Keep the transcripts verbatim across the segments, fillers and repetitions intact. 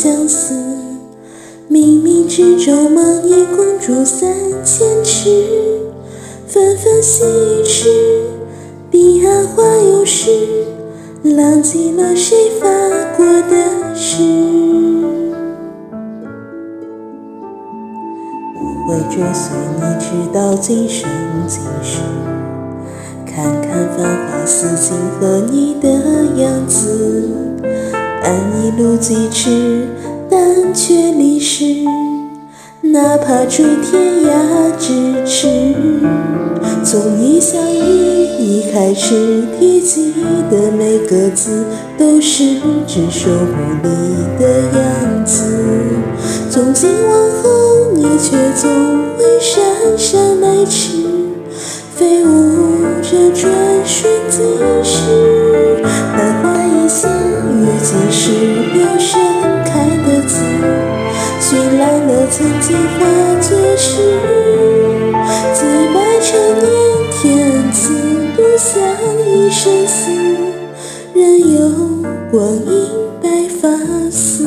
相思，冥冥之中梦一公主三千尺，纷纷细雨迟，彼岸花又诗，浪迹了谁发过的誓。我会追随你直到今生今世，看看繁华似锦和你的样子，伴一路疾驰，但却离世，哪怕追天涯咫尺。从一相遇一开始，提及的每个字都是只手不离的样子。从今往后，你却总会姗姗来迟，飞舞着转瞬即逝。昙花一现，于今时有盛开的字，绚烂了曾经化作诗。几百成年天赐，独享一生死，任由光阴白发丝。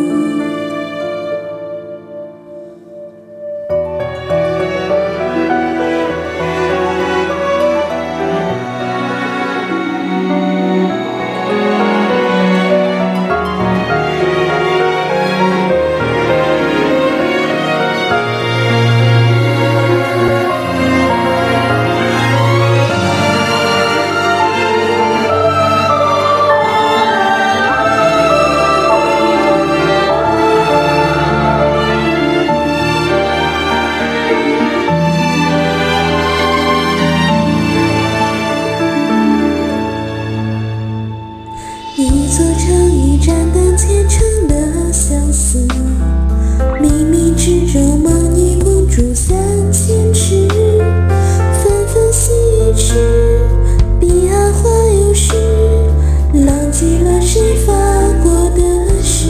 一座城，一盏灯，虔诚的相思，冥冥之中梦一公主三千尺，纷纷细雨迟，彼岸花又诗，浪迹了谁发过的誓。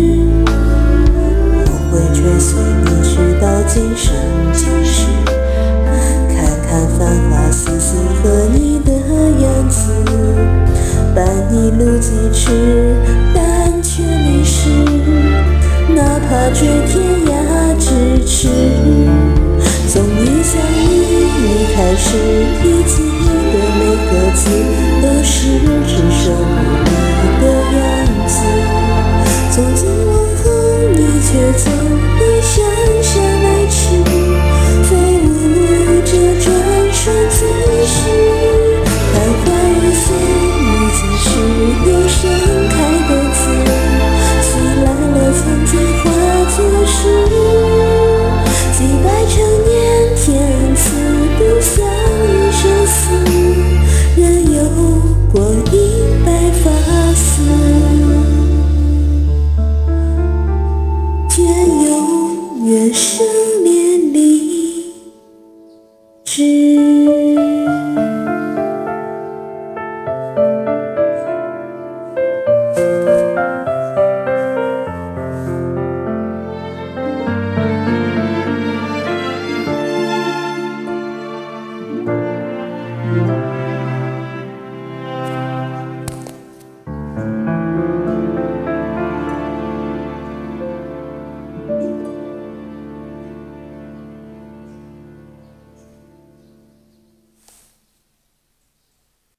我会追随你直到今生今世，看看繁华似锦和你的样子，伴一路疾驰，但却离世，哪怕追天涯咫尺。从一相遇一开始，提及的每个字都是只手不离的样子。从今往后，你却总会姗姗来迟，飞舞着转瞬即逝。昙花一现，是有盛开的字，绚烂了曾经化作诗。几百成年天赐，独享一生死，任由光阴白发丝。愿有缘生连理枝。 嗯。